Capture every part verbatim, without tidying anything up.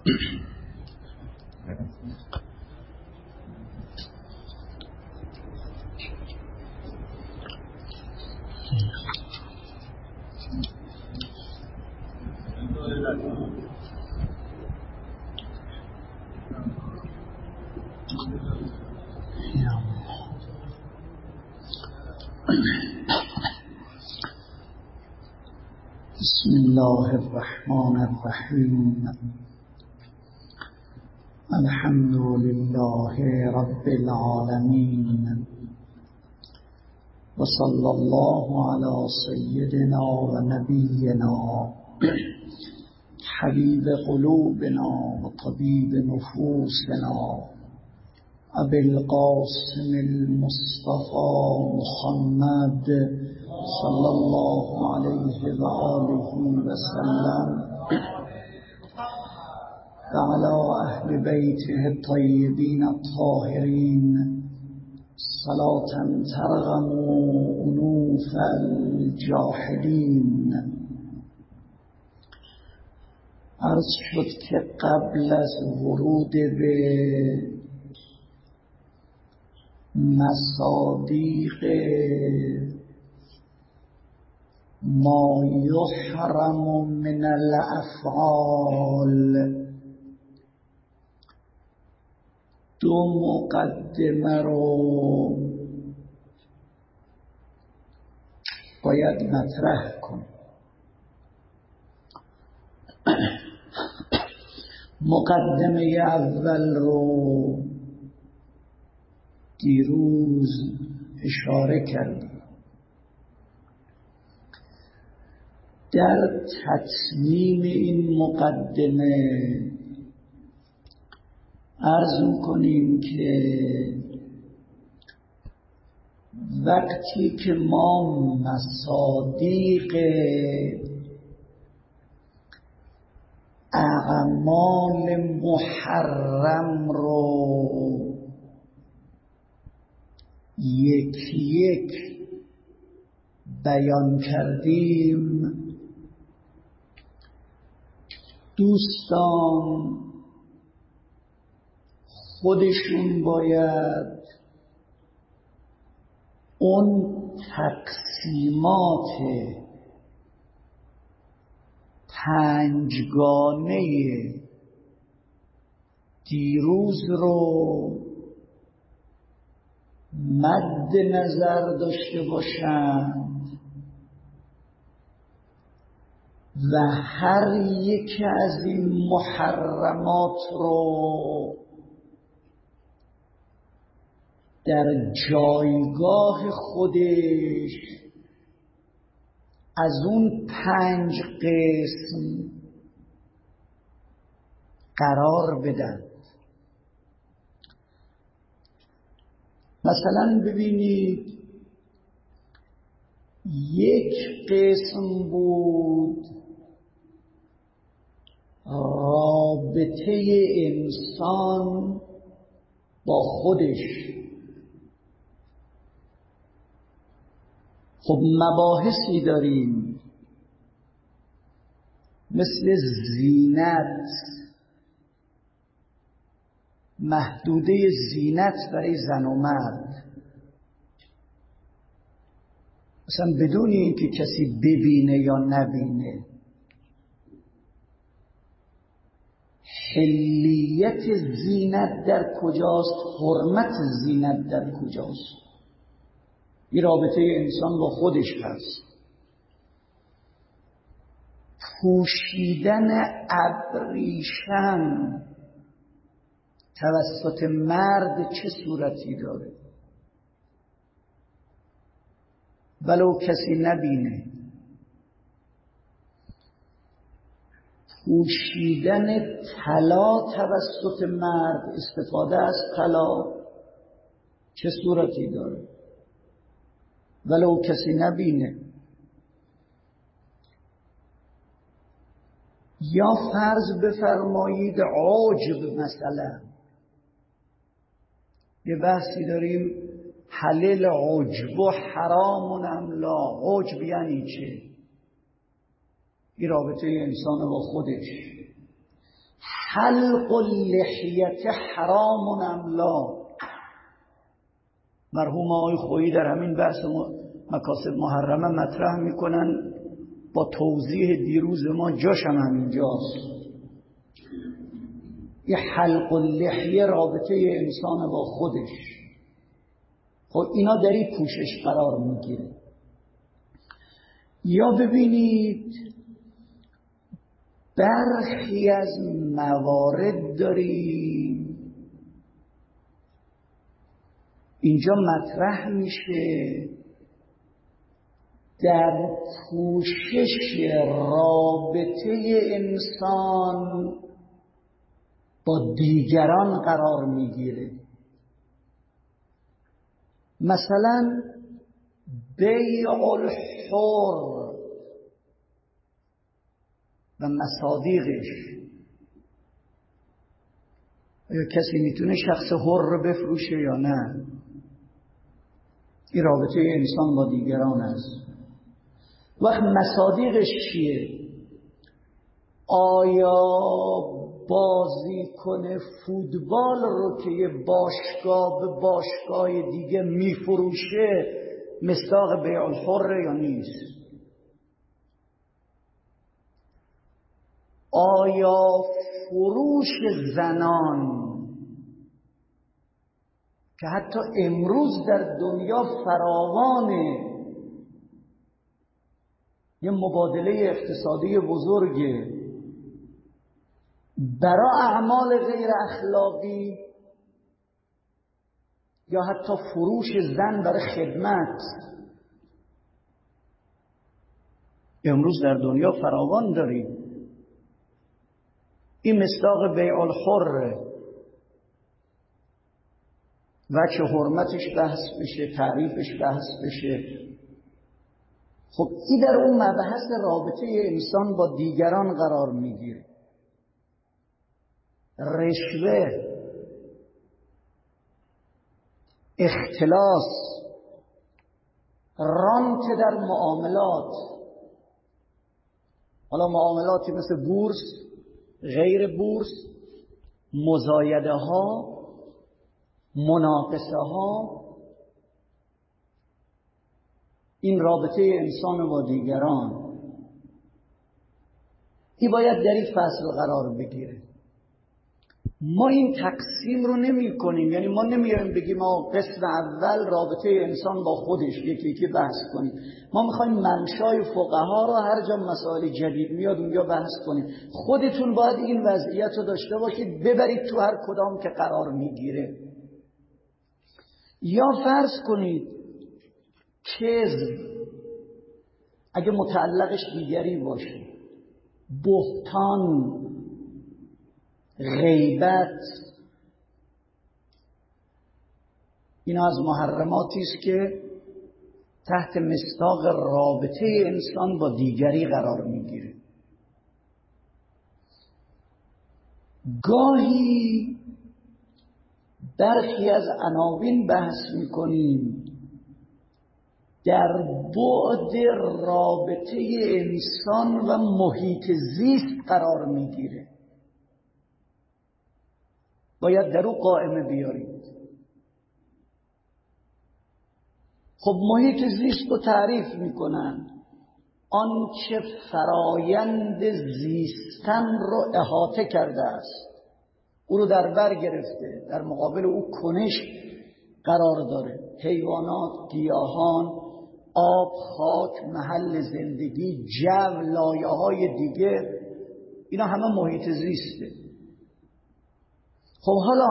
بسم الله الرحمن الرحیم. الحمد لله رب العالمین و صلی الله علی سیدنا و نبینا حبیب قلوبنا و طبیب نفوسنا ابی القاسم المصطفى محمد صلی الله علیه و آله و سلم و علی اهل بیته الطیبین الطاهرین صلاة ترغم انوف الجاحدین. عرض شد که قبل از ورود به مصادیق ما یحرم من الافعال دو مقدمه رو باید مطرح کنم. مقدمه اول رو دیروز اشاره کردیم. در تتمیم این مقدمه عرض می‌کنیم که وقتی که ما مصادیق اعمال محرم رو یک یک بیان کردیم، دوستان خودشون باید اون تقسیمات پنجگانه دیروز رو مد نظر داشته باشند و هر یک از این محرمات رو در جایگاه خودش از اون پنج قسم قرار بدن. مثلا ببینید یک قسم بود رابطه انسان با خودش. خب مباحثی داریم مثل زینت، محدوده زینت برای زن و مرد، مثلا بدون اینکه کسی ببینه یا نبینه. حلیت زینت در کجاست؟ حرمت زینت در کجاست؟ این رابطه انسان با خودش هست. پوشیدن ابریشم توسط مرد چه صورتی داره؟ ولو کسی نبینه. پوشیدن طلا توسط مرد، استفاده از طلا چه صورتی داره؟ ولو کسی نبینه. یا فرض بفرمایید عجب، مثلا یه بحثی داریم حلال عجب و حرام ام لا. عجب یعنی چه؟ این رابطه انسان با خودش. حلق اللحیت حرام ام لا. مرحوم آقای خویی در همین بحث مکاسب محرمه مطرح میکنن با توضیح دیروز ما، جاش هم همینجاست. یه حلق اللحیه رابطه انسان با خودش، خب اینا در این پوشش قرار میگیره. یا ببینید برخی از موارد داریم اینجا مطرح میشه در پوشش رابطه انسان با دیگران قرار میگیره. مثلا بیع الحر و مصادیقش. آیا کسی میتونه شخص حر بفروشه یا نه؟ این رابطه انسان با دیگران است. وقت مصادیقش چیه؟ آیا بازیکن فوتبال رو که یه باشگاه به باشگاه دیگه میفروشه مصداق بیع الحر یا نیست؟ آیا فروش زنان که حتی امروز در دنیا فراوانه، یه مبادله اقتصادی بزرگه، برای اعمال غیر اخلاقی یا حتی فروش زن برای خدمت امروز در دنیا فراوان داریم. این مصداق بیع الحر، وجه حرمتش بحث بشه، تعریفش بحث بشه. خب این در اون مبحث رابطه انسان با دیگران قرار میگیره. رشوه، اختلاس، رانت در معاملات، حالا معاملاتی مثل بورس، غیر بورس، مزایده ها، مناقصه ها، این رابطه انسان با دیگران این باید در این فصل قرار بگیره. ما این تقسیم رو نمی کنیم، یعنی ما نمیاریم بگیم ما قسم اول رابطه انسان با خودش یکی یکی بحث کنیم. ما میخوایم منشای فقها رو هر جا مسائل جدید میاد اونجا بحث کنیم. خودتون باید این وضعیت رو داشته باشید، ببرید تو هر کدام که قرار میگیره. یا فرض کنید کذب اگه متعلقش دیگری باشه، بهتان، غیبت، اینا از محرماتی است که تحت مصداق رابطه انسان با دیگری قرار میگیره. گاهی برخی از عناوین بحث میکنیم در بعد رابطه انسان و محیط زیست قرار میگیره. باید در او قائمه بیارید. خب محیط زیست رو تعریف میکنن، آنچه فرایند زیستن رو احاطه کرده است، او رو در بر گرفته، در مقابل او کنش قرار داره. حیوانات، گیاهان، آب، خاک، محل زندگی، جو، لایه های دیگه، اینا همه محیط زیسته. خب حالا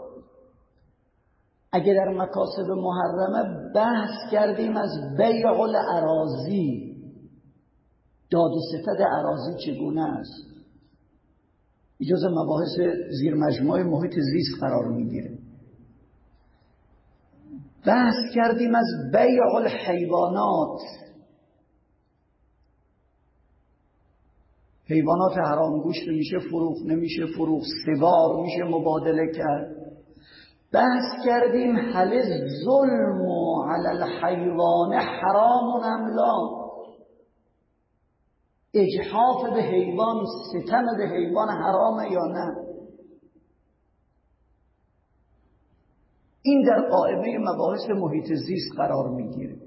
اگه در مکاسب محرمه بحث کردیم از بیع الاراضی، داد و ستد اراضی چگونه است، اجازه مباحث زیر مجموعه محیط زیست قرار میگیره. بحث کردیم از بیع الحیوانات، حیوانات حرام گوشت میشه فروخت، نمیشه فروخت، سوار میشه مبادله کرد. بحث کردیم هل ظلم علی الحیوان حرام ام لا، اجحاف به حیوان، ستم به حیوان حرامه یا نه؟ این در قائمه مباحث محیط زیست قرار میگیره.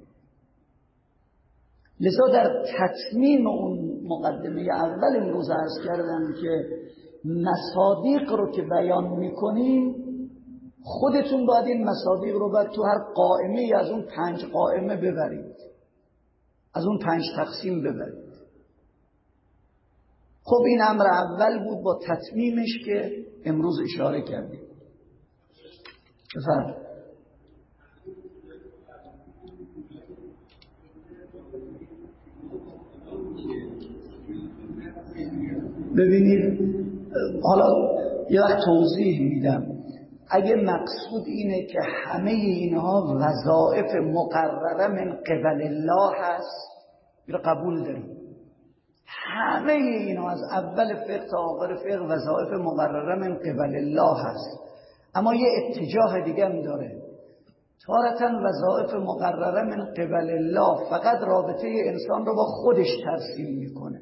لذا در تتمیم اون مقدمه اول امروز عرض کردم که مصادیق رو که بیان میکنیم خودتون باید این مصادیق رو باید تو هر قائمه از اون پنج قائمه ببرید، از اون پنج تقسیم ببرید. خب این امر اول بود با تتمیمش که امروز اشاره کردیم. بفرمایید. ببینید حالا یه وقت توضیح میدم. اگه مقصود اینه که همه اینها وظایف مقرره من قبل الله هست، رو قبول داریم. همه اینها از اول فقه تا آخر فقه وظایف مقرره من قبل الله هست، اما یه اتجاه دیگه هم داره. تارتاً وظایف مقرره من قبل الله فقط رابطه انسان رو با خودش ترسیم میکنه.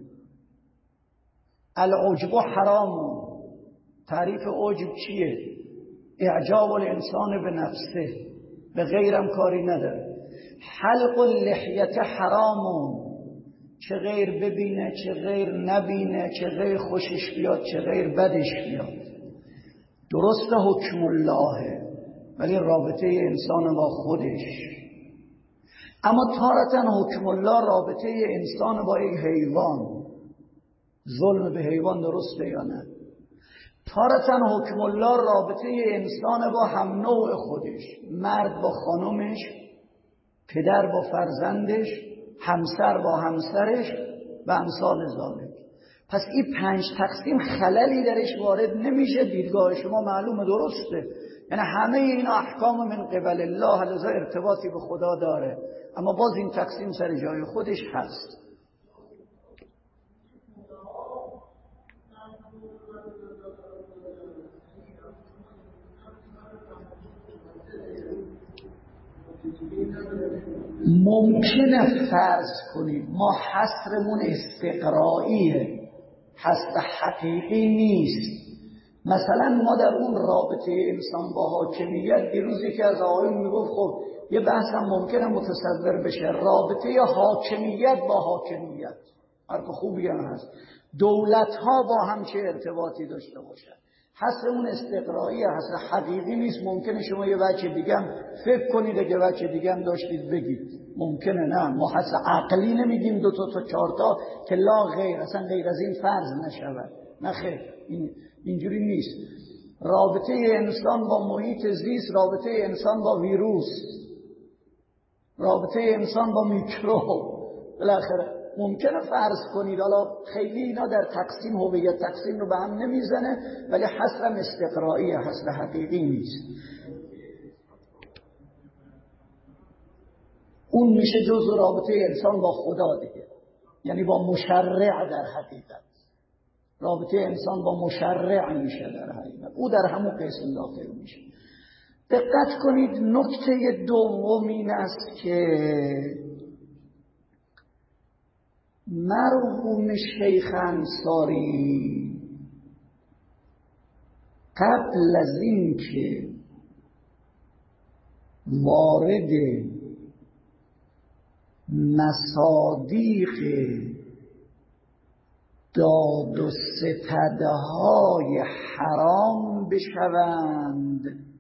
العجب حرام. تعریف عجب چیه؟ اعجاب الانسان به نفسه، به غیرم کاری نداره. حلق اللحیت حرام، چه غیر ببینه چه غیر نبینه، چه غیر خوشش بیاد چه غیر بدش بیاد. درست حکم اللهه ولی رابطه انسان با خودش. اما تارتاً حکم الله رابطه انسان با یک حیوان، ظلم به حیوان درسته یا نه؟ تارتاً حکم الله رابطه انسان با هم نوع خودش، مرد با خانمش، پدر با فرزندش، همسر با همسرش و امثال ذالک. پس این پنج تقسیم خللی درش وارد نمیشه. دیدگاه شما معلومه درسته، یعنی همه این احکام من قبل الله لذا ارتباطی به خدا داره، اما باز این تقسیم سر جای خودش هست. ممکنه فرض کنید ما حصرمون استقرائیه، حصر حقیقی نیست. مثلا ما در اون رابطه انسان با حاکمیت، دیروزی که از آقایون میگفت خب یه بحث هم ممکنه متصور بشه، رابطه حاکمیت با حاکمیت حرف خوبی هم هست، دولت ها با هم چه ارتباطی داشته باشن. حصر اون استقرائیه، حصر حقیقی نیست. ممکنه شما یه وجه دیگه هم فکر کنید، اگه وجه دیگه هم داشتید بگید، ممکنه نه. ما حصر عقلی نمیگیم دو تا تا چهار تا که لا غیر، اصلا غیر از این فرض نشود. نه خیر، این اینجوری نیست. رابطه انسان با محیط زیست، رابطه انسان با ویروس، رابطه انسان با میکروب، بالاخره ممکنه فرض کنید. حالا خیلی اینا در تقسیم هویت تقسیم رو به هم نمیزنه، ولی حصرم استقرائیه، حصر حقیقی نیست. اون میشه جزء رابطه انسان با خدا دیگه، یعنی با مشرع. در حقیقت رابطه انسان با مشرع میشه در حقیقت، او در همون قسم داخل میشه. دقت کنید نکته دوم این است که مرحوم شیخ انصاری قبل از این که وارد مصادیق داد و ستدهای حرام بشوند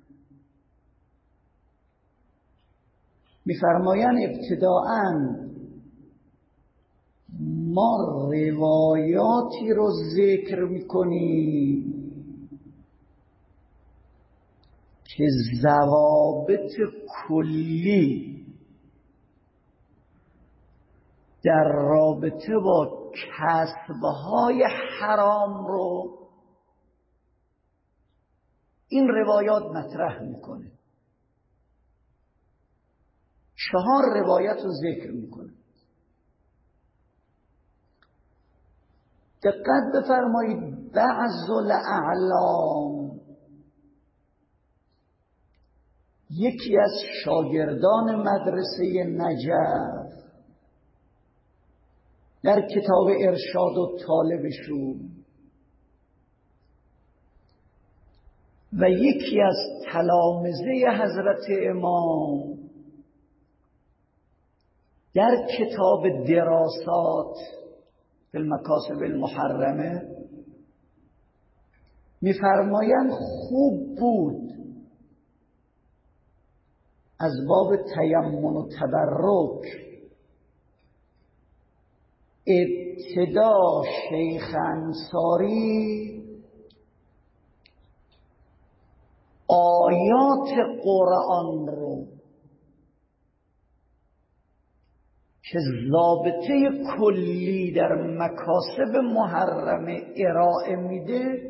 می‌فرمایند ابتداءً ما روایاتی رو ذکر میکنیم که ضوابط کلی در رابطه با کسبهای حرام رو این روایات مطرح میکنه. چهار روایت رو ذکر میکنه. دقت بفرمایید، بعض الاعلام، یکی از شاگردان مدرسه نجف در کتاب ارشاد و طالبشون و یکی از تلامذه حضرت امام در کتاب دراسات فی المکاسب المحرمه میفرمایند خوب بود از باب تیمم و تبرک ابتدا شیخ انصاری آیات قرآن رو که ضابطه کلی در مکاسب محرمه ارائه میده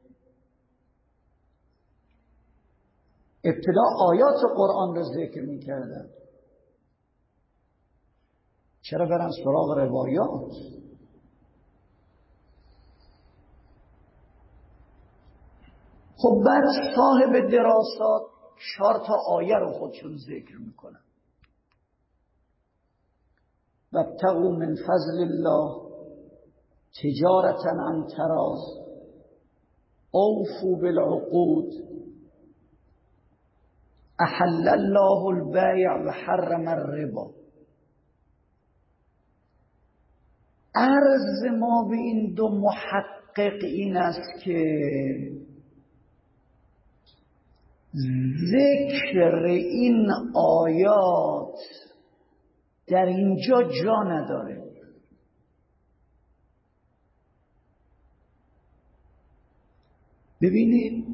ابتدا آیات قرآن رو ذکر میکردن. چرا برن سراغ روایات؟ خب بعد صاحب دراسات چهار تا آیه رو خودشون ذکر میکنن. وابتغوا من فضل الله تجارة عن تراض اوفوا بالعقود احل الله البیع و حرم الربا. عرض ما به این دو محقق این است که ذکر این آیات در اینجا جا نداره. ببینید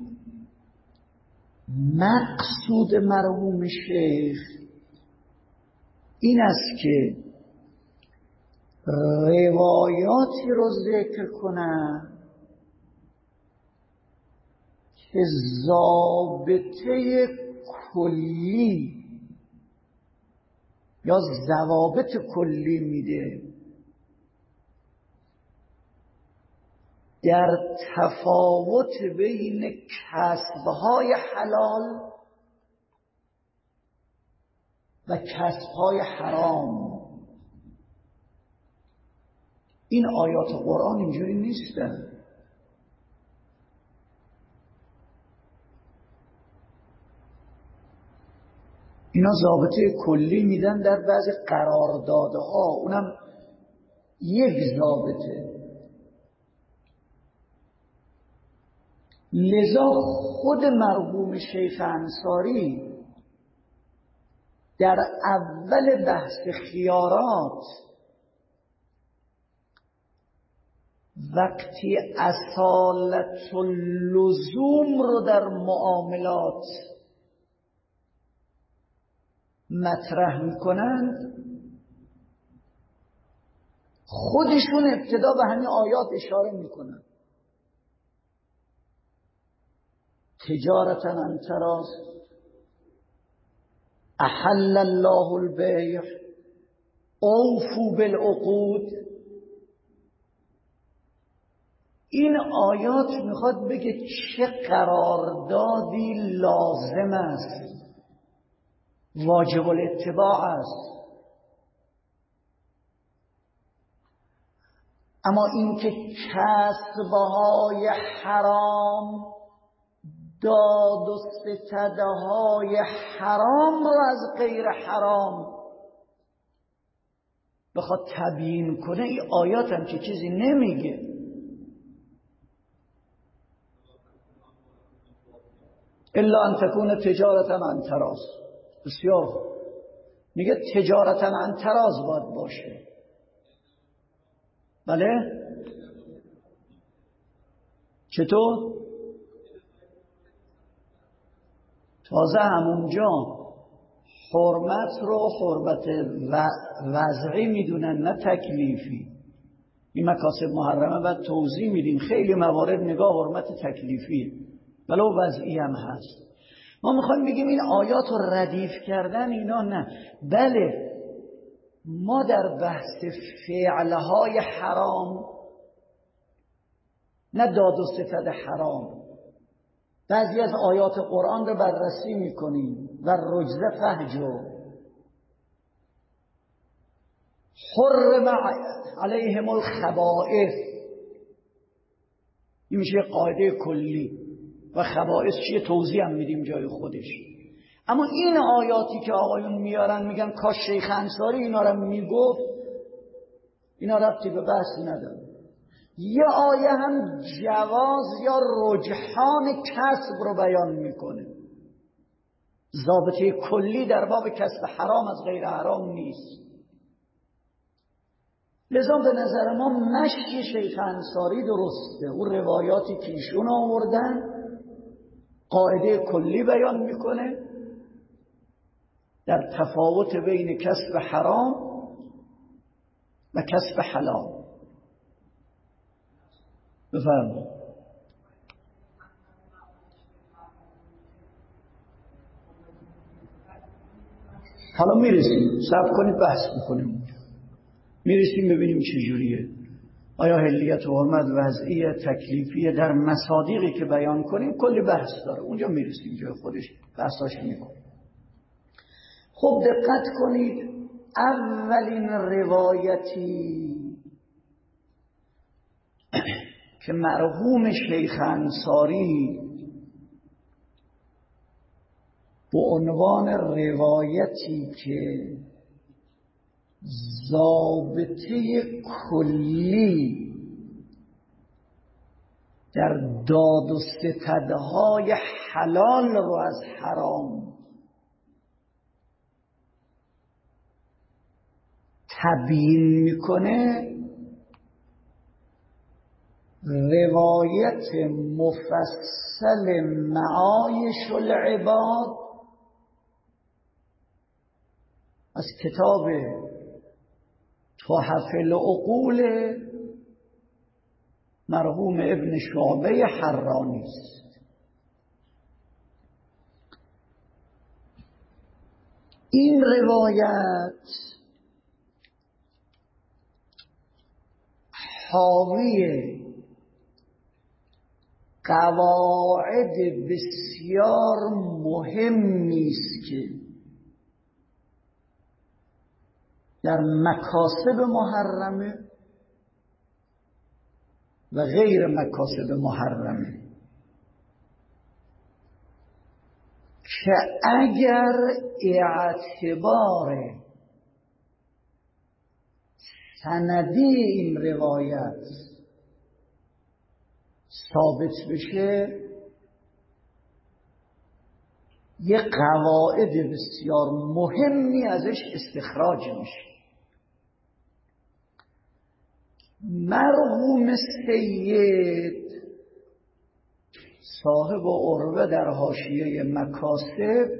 مقصود مرحوم شیخ این است که روایاتی رو ذکر کنن که ضابطه کلی یا ضوابط کلی میده در تفاوت بین کسبهای حلال و کسبهای حرام. این آیات قرآن اینجوری نیستن. اینا ضابطه کلی میدن در بعضی قراردادها، اونم یک ضابطه. لذا خود مرحوم شیخ انصاری در اول بحث خیارات وقتی اصالت اللزوم رو در معاملات مطرح میکنند خودشون ابتدا به همین آیات اشاره میکنند. تجارتا عن تراض احل الله البیع اوفوا بالعقود. این آیات میخواد بگه چه قراردادی لازم است، واجب الاتباع است. اما اینکه کسبهای حرام، داد و ستده های حرام رو از غیر حرام بخواد تبیین کنه، این آیات هم که چیزی نمیگه. الا ان تکون تجارتا عن تراض. بسیار میگه تجارتا عن تراض باید باشه. بله چطور؟ تازه همونجا حرمت رو حرمت وضعی میدونن نه تکلیفی. این مکاسب محرمه باید توضیح میدیم. خیلی موارد نگاه حرمت تکلیفی ولو وضعی هم هست. ما میخوایم بگیم این آیات رو ردیف کردن اینا نه. بله ما در بحث فعلهای حرام، نه داد و ستد حرام، بعضی از آیات قرآن رو بررسی میکنیم و رجزه فهجو حرم علیهم الخبائث. این میشه قاعده کلی. و خبائث چیه توضیح هم میدیم جای خودش. اما این آیاتی که آقایون میارن میگن کاش شیخ انصاری اینا رو میگفت، اینا ربطی به بحث نداره. یه آیه هم جواز یا رجحان کسب رو بیان میکنه. ضابطه کلی در باب کسب حرام از غیر حرام نیست. لذا به نظر ما مشی شیخ انصاری درسته. اون روایاتی که ایشون آوردن قاعده کلی بیان میکنه در تفاوت بین کسب حرام و کسب حلال. بفرمایید. حالا میرسیم، صبر کنید بحث میکنیم، میرسیم ببینیم چه جوریه. آیا حلیت و حرمت وضعی تکلیفیه در مصادیقی که بیان کنیم کلی بحث داره، اونجا میرسیم جای خودش بحثاش میکنیم. خب دقت کنید، اولین روایتی که مرحوم شیخ انصاری به عنوان روایتی که ضابطه کلی در داد و ستدهای حلال رو از حرام تبیین میکنه، روایت مفصل معایش العباد از کتاب تحف العقول مرحوم ابن شعبه حرانی است. این روایت حاوی قواعد بسیار مهمی است که در مکاسب محرمه و غیر مکاسب محرمه که اگر اعتبار سندی این روایت ثابت بشه، یه قواعد بسیار مهمی ازش استخراج میشه. مرحوم سید صاحب عروه در حاشیه مکاسب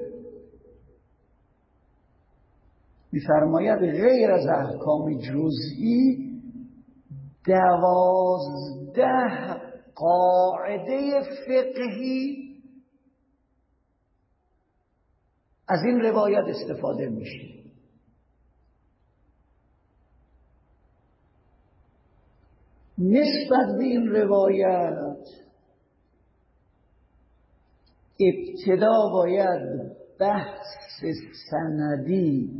می‌فرماید غیر از احکام جزئی دوازده قاعده فقهی از این روایت استفاده میشه. نسبت به این روایت ابتدا باید بحث سندی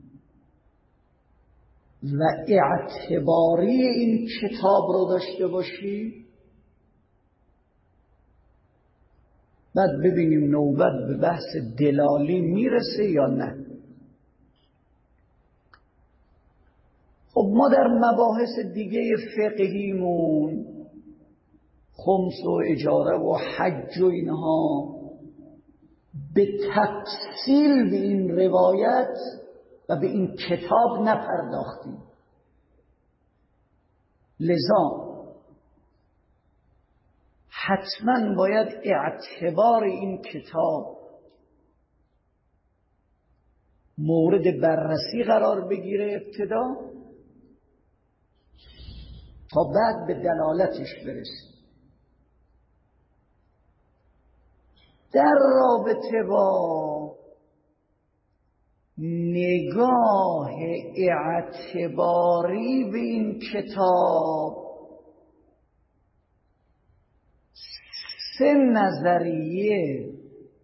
و اعتباری این کتاب رو داشته باشی، بعد ببینیم نوبت به بحث دلالی میرسه یا نه. خب ما در مباحث دیگه فقهیمون خمس و اجاره و حج و اینها به تفصیل به این روایت و به این کتاب نپرداختیم. لذا حتما باید اعتبار این کتاب مورد بررسی قرار بگیره ابتدا تا بعد به دلالتش برسیم. در رابطه با نگاه اعتباری به این کتاب سه نظریه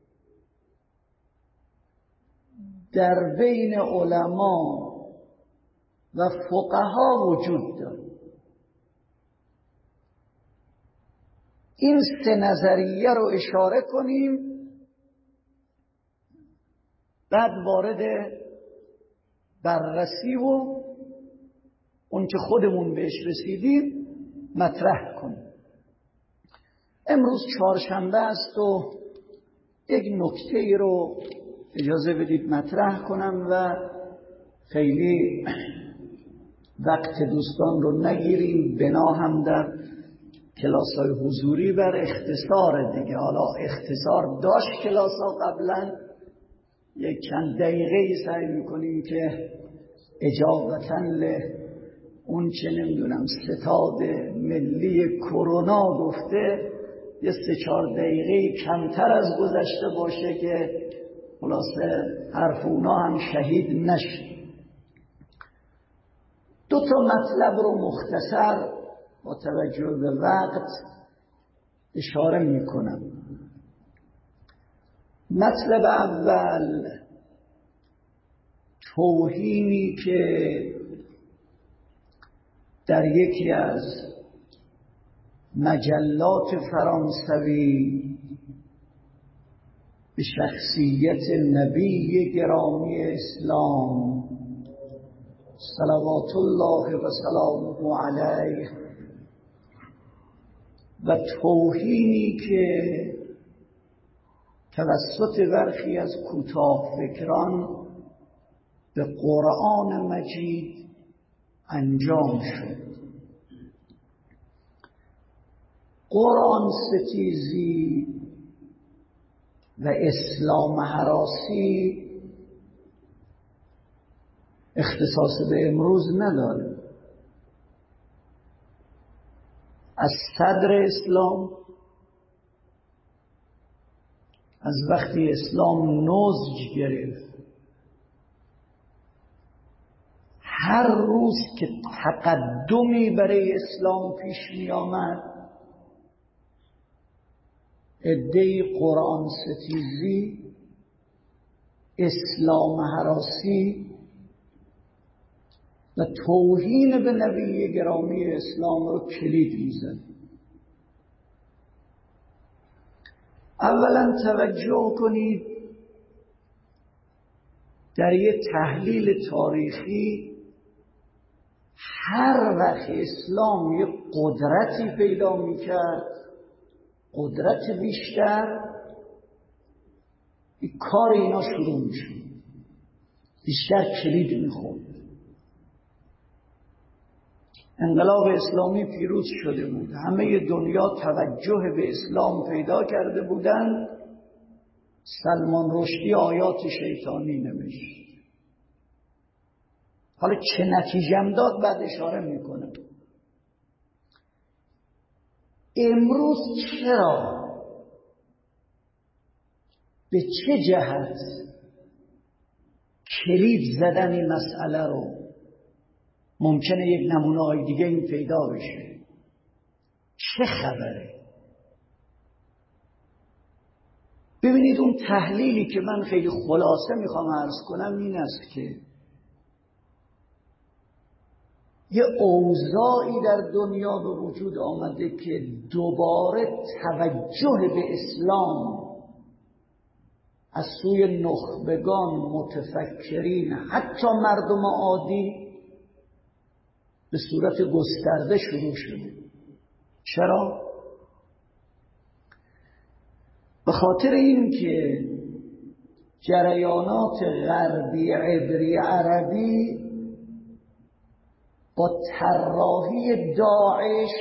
در بین علما و فقها وجود دارد. این سه نظریه رو اشاره کنیم، بعد وارد بررسی و اون که خودمون بهش رسیدیم مطرح کنیم. امروز چهارشنبه است و یک نکته رو اجازه بدید مطرح کنم و خیلی وقت دوستان رو نگیریم، بنا هم در کلاس‌های حضوری بر اختصار دیگه. حالا اختصار داشت کلاس‌ها قبلا، یک چند دقیقه سعی میکنیم که اجابتاً له اون چه نمیدونم ستاد ملی کرونا گفته یه سه چهار دقیقه کمتر از گذشته باشه که خلاصه حرف اونا هم شهید نشه. دو تا مطلب رو مختصر با توجه به وقت اشاره میکنم. مطلب اول توهینی که در یکی از مجلات فرانسوی به شخصیت نبی گرامی اسلام صلوات الله و سلامه علیه و توهینی که توسط برخی از کوتاه فکران به قرآن مجید انجام شد. قرآن ستیزی و اسلام هراسی اختصاص به امروز نداره. از صدر اسلام، از وقتی اسلام نضج گرفت، هر روز که تقدمی برای اسلام پیش می آمد، عده‌ای قرآن ستیزی، اسلام هراسی و توهین به نبی گرامی اسلام رو کلید می‌زد. اولا توجه کنید، در یک تحلیل تاریخی هر وقت اسلام یک قدرتی پیدا می‌کرد، قدرت بیشتر، این کار اینا شروع می‌شد، بیشتر کلید می‌خورد. انقلاب اسلامی پیروز شده بود، همه دنیا توجه به اسلام پیدا کرده بودند. سلمان رشدی آیات شیطانی نوشت. حالا چه نتیجه‌ام داد بعد اشاره میکنم. امروز چرا، به چه جهت کلید زدن این مسئله رو ممکنه یک نمونه های دیگه این پیدا بشه؟ چه خبره؟ ببینید، اون تحلیلی که من خیلی خلاصه میخوام عرض کنم این است که یه اوضاعی در دنیا به وجود آمده که دوباره توجه به اسلام از سوی نخبگان، متفکرین، حتی مردم عادی به صورت گسترده شروع شده. چرا؟ به خاطر این که جریانات غربی عبری عربی با طراحی داعش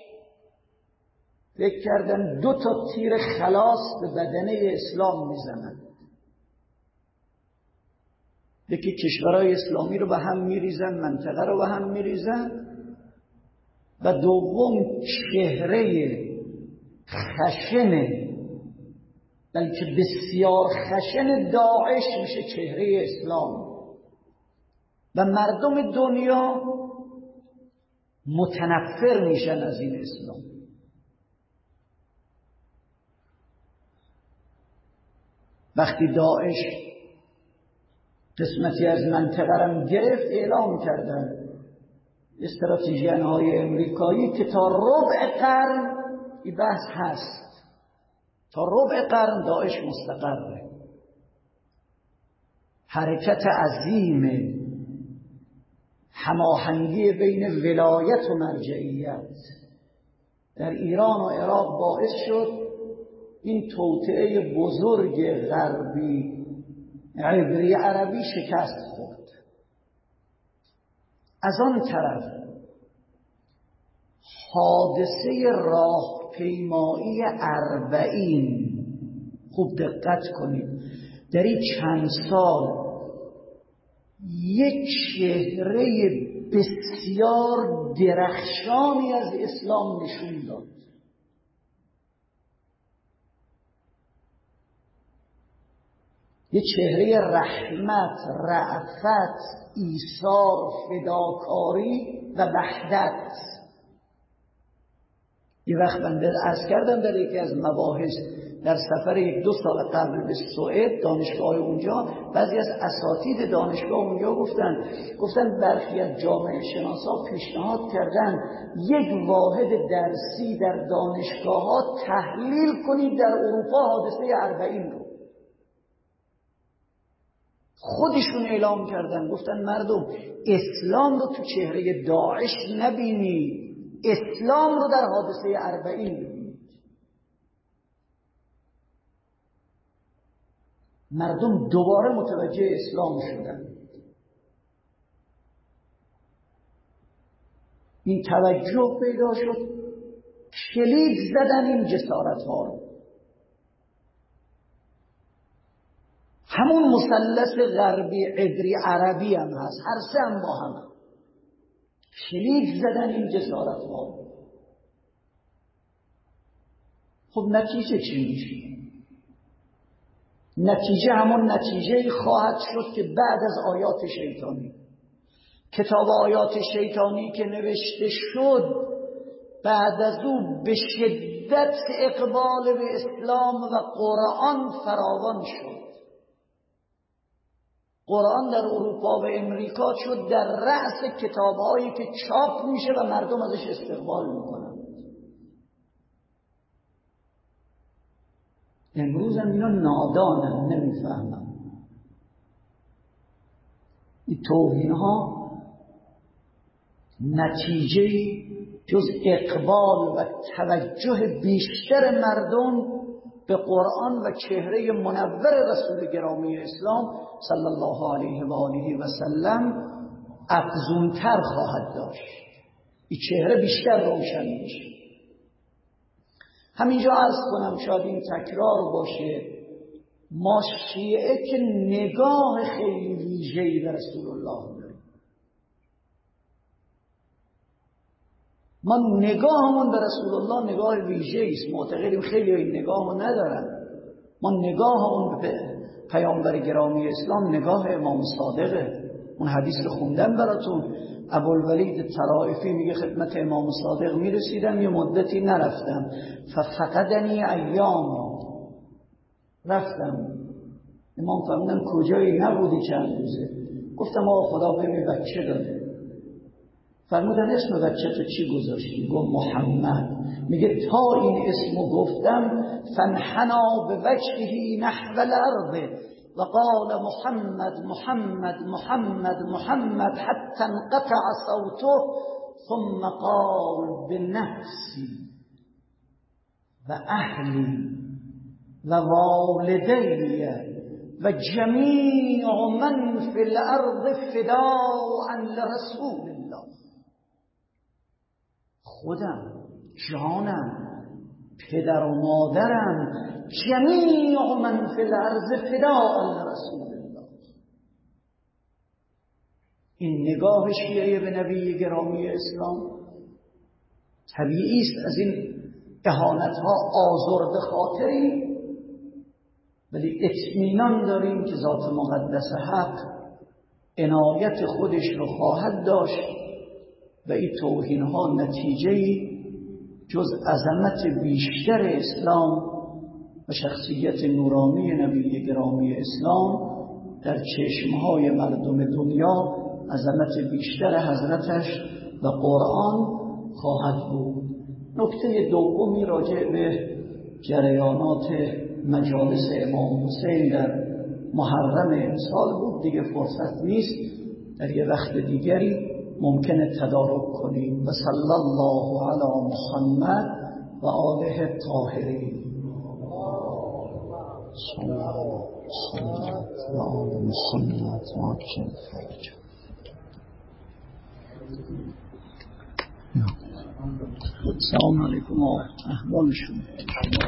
فکر کردن دو تا تیر خلاص به بدنه اسلام میزنند. یکی کشورهای اسلامی رو به هم میریزن، منطقه رو به هم میریزن، و دوم چهره خشن، بلکه بسیار خشن داعش میشه چهره اسلام و مردم دنیا متنفر میشن از این اسلام. وقتی داعش قسمتی از منطقه را گرفت، اعلام کردن استراتژیان های امریکایی که تا ربع قرن این بحث هست. تا ربع قرن داعش مستقره. حرکت عظیم هماهنگی بین ولایت و مرجعیت در ایران و عراق باعث شد این توطئه بزرگ غربی عبری عربی شکست خورد. از آن طرف حادثه راهپیمایی اربعین، خوب دقت کنید، در این چند سال یک چهره بسیار درخشانی از اسلام نشون داد. یک چهره رحمت، رأفت، ایثار، فداکاری و وحدت. یه وقت من عرض کردم در یکی از مباحث در سفر یک دو سال قبل به سوئد، دانشگاه اونجا، بعضی از اساتید دانشگاه اونجا گفتن گفتن برخی از جامعه شناسا پیشنهاد کردن یک واحد درسی در دانشگاه ها تحلیل کنید در اروپا حادثه اربعین رو. خودشون اعلام کردن، گفتن مردم اسلام رو تو چهره داعش نبینید، اسلام رو در حادثه اربعین ببینید. مردم دوباره متوجه اسلام شدن. این توجه پیدا شد، کلید زدن این جسارت ها رو. همون مثلث غربی عبری عربی هم هست، هر سه هم با هم کلید زدن این جسارت ها. خب نتیجه چی میشه؟ نتیجه همون نتیجه خواهد شد که بعد از آیات شیطانی، کتاب آیات شیطانی که نوشته شد، بعد از او به شدت اقبال به اسلام و قرآن فراوان شد. قرآن در اروپا و امریکا شد در رأس کتابهایی که چاپ میشه و مردم ازش استقبال میکنن. امروز هم اینا نادانن، نمیفهمن. این توهین ها نتیجه جز اقبال و توجه بیشتر مردم به قرآن و چهره منور رسول گرامی اسلام صلی الله علیه و آله و سلم افزونتر خواهد داشت. این چهره بیشتر روشن میشه. همینجا عرض کنم، شاید این تکرار باشه، ما شیعه که نگاه خیلی ویژه‌ای به رسول الله داریم. ما نگاهمون به رسول الله نگاه ویژه‌ای است. معتقدیم خیلی این نگاهو ندارن. ما نگاهمون به پیامبر گرامی اسلام نگاه امام صادقه. اون حدیث رو خوندم براتون، ابوالولید طرائفی میگه خدمت امام صادق میرسیدم، یه مدتی نرفتم، ففقدنی ایام، رفتم امام فرمودن کجایی؟ نبودی چند روزه. گفتم آقا خدا بهم بچه داده. فرمودن اسم بچه تو چی گذاشتی؟ گفت محمد. میگه تا این اسمو گفتم فانحنى بوجهه نحو الارض و قال محمد محمد محمد محمد حتی انقطع صوته ثم قال بنفسی و اهلی و والدی و جمیع من فی الارض فداء لرسول الله. خودم، جانم، پدر و مادرم، جمیع من فی الارض فداء لرسول الله. این نگاه شیعه به نبی گرامی اسلام طبیعی است. از این اهانت ها آزرده خاطری، ولی اطمینان داریم که ذات مقدس حق عنایت خودش رو خواهد داشت و این توهین ها نتیجه‌ای جز عظمت بیشتر اسلام و شخصیت نورانی نبی گرامی اسلام در چشمهای مردم دنیا عظمت بیشتر حضرتش و قرآن خواهد بود. نکته دومی راجع به جریانات مجالس امام حسین در محرم امسال بود، دیگه فرصت نیست، در یه وقت دیگری ممکنه تدارک کنیم. و صلی الله علی محمد و آله الطاهرین. صلی الله و آل محمد و عجل فرجه. سلام علیکم و احوال شما.